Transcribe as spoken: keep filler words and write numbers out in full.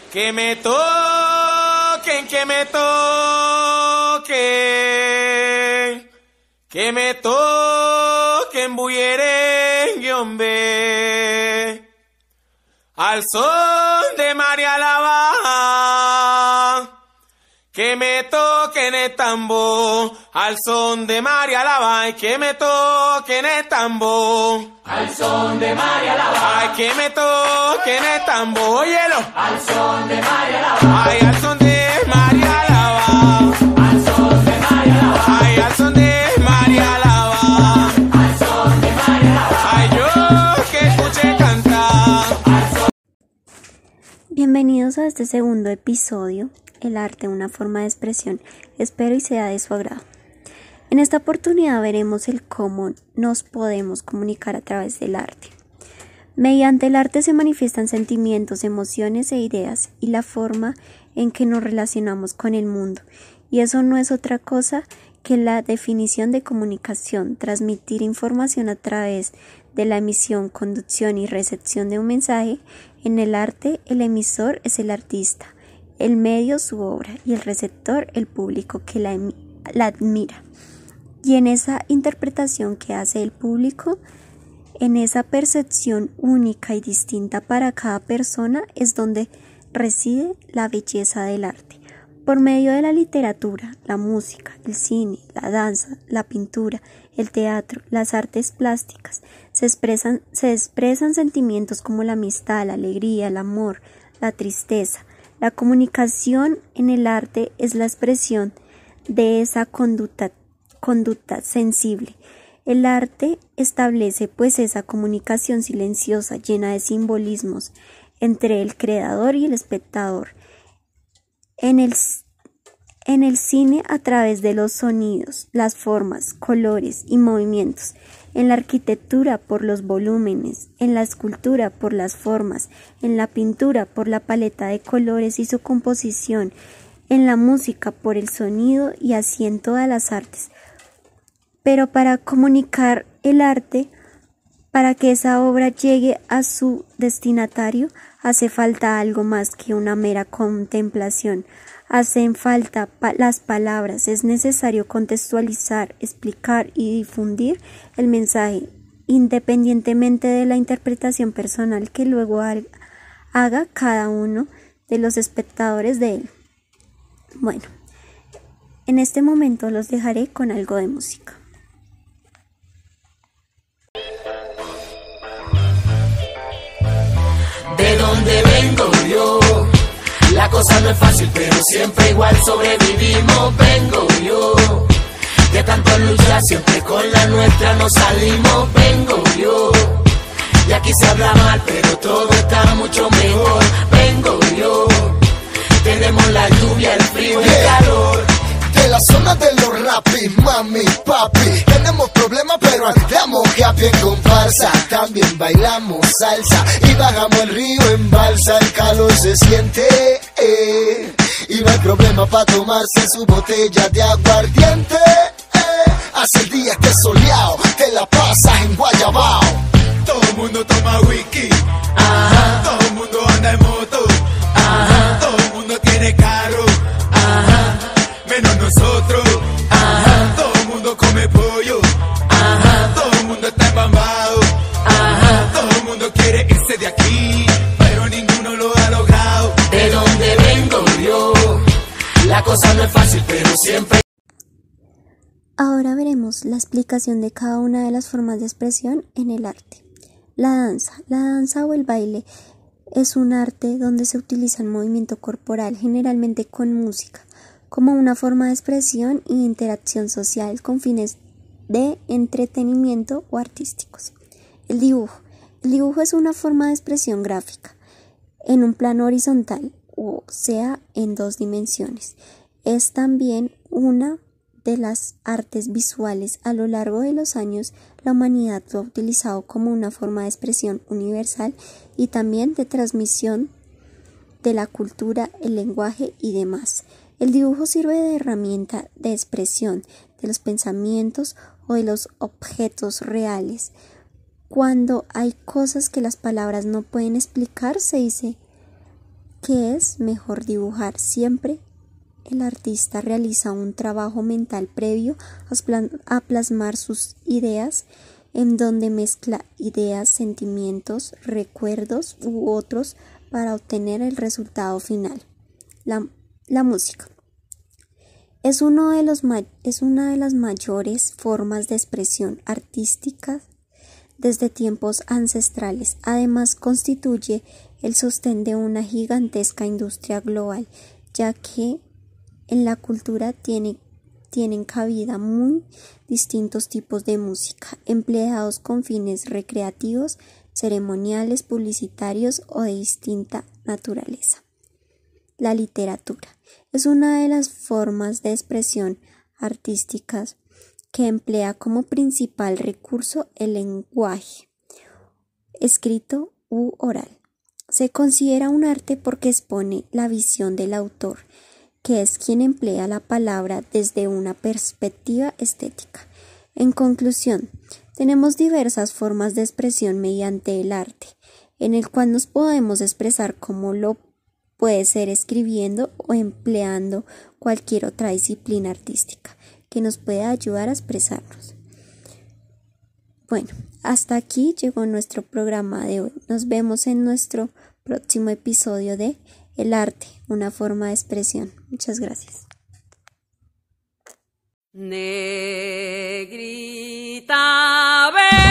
Que me toquen, que me toquen, que me toquen bullerengue, hombre, al son de María la Baja. Que me toquen el tambor, al son de María la Baja, y que me toquen el tambor, al son de María la Baja. ay, que me toquen el tambor, óyelo, al son de María la Baja. ay, al son de María la Baja, al son de María la Baja. ay, al son de María la Baja, al son de María la Baja. ay, yo que escuché cantar. Bienvenidos a este segundo episodio, El arte, una forma de expresión. Espero y sea de su agrado. En esta oportunidad veremos el cómo nos podemos comunicar a través del arte. Mediante el arte se manifiestan sentimientos, emociones e ideas y la forma en que nos relacionamos con el mundo. Y eso no es otra cosa que la definición de comunicación, transmitir información a través de la emisión, conducción y recepción de un mensaje. En el arte, el emisor es el artista, el medio su obra y el receptor el público que la, la admira. Y en esa interpretación que hace el público, en esa percepción única y distinta para cada persona es donde reside la belleza del arte. Por medio de la literatura, la música, el cine, la danza, la pintura, el teatro, las artes plásticas, se expresan, se expresan sentimientos como la amistad, la alegría, el amor, la tristeza. La comunicación en el arte es la expresión de esa conducta, conducta sensible. El arte establece pues esa comunicación silenciosa, llena de simbolismos entre el creador y el espectador. En el, en el cine a través de los sonidos, las formas, colores y movimientos. En la arquitectura por los volúmenes, en la escultura por las formas, en la pintura por la paleta de colores y su composición, en la música por el sonido y así en todas las artes. Pero para comunicar el arte, para que esa obra llegue a su destinatario, hace falta algo más que una mera contemplación. Hacen falta pa- las palabras, es necesario contextualizar, explicar y difundir el mensaje, independientemente de la interpretación personal que luego haga cada uno de los espectadores de él. Bueno, en este momento los dejaré con algo de música. De donde vengo yo, la cosa no es fácil, pero siempre igual sobrevivimos. Vengo yo, de tanto luchar, siempre con la nuestra nos salimos. Vengo yo, y aquí se habla mal, pero todo está mucho mejor. Vengo yo, tenemos la lluvia, el frío y el calor. De la zona de los rapis, mami, papi, tenemos problemas pero andamos happy en comparsa. También bailamos salsa y bajamos el río en balsa. El calor se siente eh, y no hay problema para tomarse su botella de aguardiente eh. Hace el día esté soleado, te la pasas en Guayabao. Todo el mundo toma whisky, Ajá, todo el mundo anda en moto, ajá, todo el mundo tiene carro, ajá, menos nosotros. ajá, Todo el mundo come pollo, ajá, todo el mundo está embambado, ajá. todo el mundo quiere irse de aquí, pero ninguno lo ha logrado. De donde vengo yo, la cosa no es fácil, pero siempre. Ahora veremos la explicación de cada una de las formas de expresión en el arte. La danza. La danza o el baile es un arte donde se utiliza el movimiento corporal, generalmente con música, como una forma de expresión y interacción social con fines de entretenimiento o artísticos. El dibujo. El dibujo es una forma de expresión gráfica en un plano horizontal, o sea, en dos dimensiones. Es también una de las artes visuales. A lo largo de los años, la humanidad lo ha utilizado como una forma de expresión universal y también de transmisión de la cultura, el lenguaje y demás. El dibujo sirve de herramienta de expresión de los pensamientos o de los objetos reales. Cuando hay cosas que las palabras no pueden explicar, se dice ¿Qué es mejor dibujar? Siempre el artista realiza un trabajo mental previo a plasmar sus ideas, en donde mezcla ideas, sentimientos, recuerdos u otros para obtener el resultado final. La, la música es, uno de los, es una de las mayores formas de expresión artística desde tiempos ancestrales. Además, constituye el sostén de una gigantesca industria global, ya que en la cultura tiene, tienen cabida muy distintos tipos de música, empleados con fines recreativos, ceremoniales, publicitarios o de distinta naturaleza. La literatura es una de las formas de expresión artísticas que emplea como principal recurso el lenguaje, escrito u oral. Se considera un arte porque expone la visión del autor, que es quien emplea la palabra desde una perspectiva estética. En conclusión, tenemos diversas formas de expresión mediante el arte, en el cual nos podemos expresar como lo puede ser escribiendo o empleando cualquier otra disciplina artística que nos pueda ayudar a expresarnos. Bueno, hasta aquí llegó nuestro programa de hoy. Nos vemos en nuestro próximo episodio de El arte, una forma de expresión. Muchas gracias. Negrita, ven.